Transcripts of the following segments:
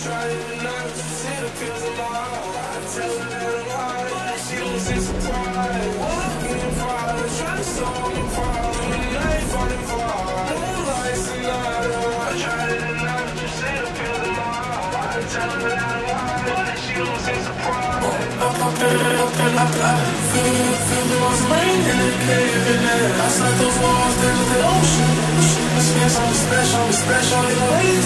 Try to deny what you see the pills of love. I tell her that I'm high, but she loses in surprise. Walking in pride, trying to solve my problem. And I ain't falling far. Moonlight Sonata. I try to deny what you see the pills of love. I tell her that I'm high, but she loses in surprise. Feel the walls rain in the cave in there. Outside those walls, there's the ocean. I'm special in ways.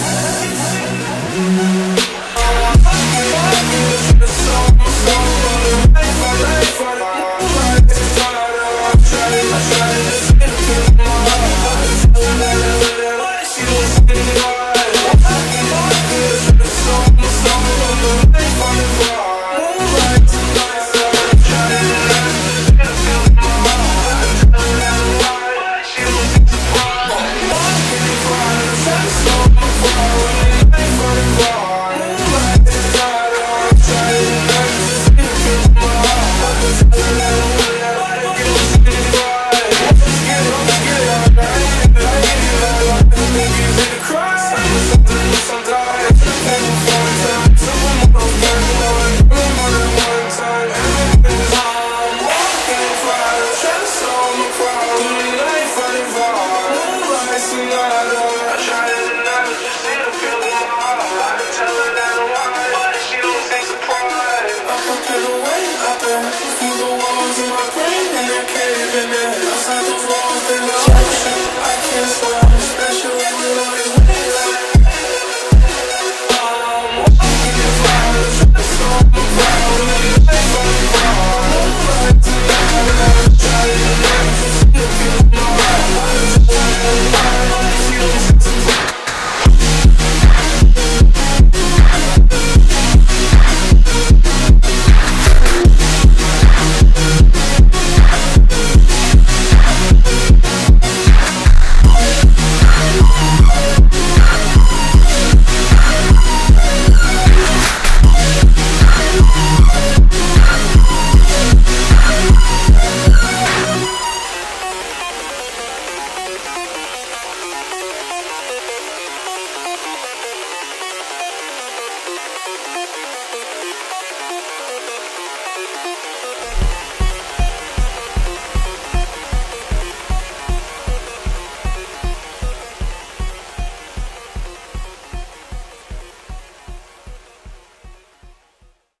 Outside those walls, there's an ocean. I can't stop, special.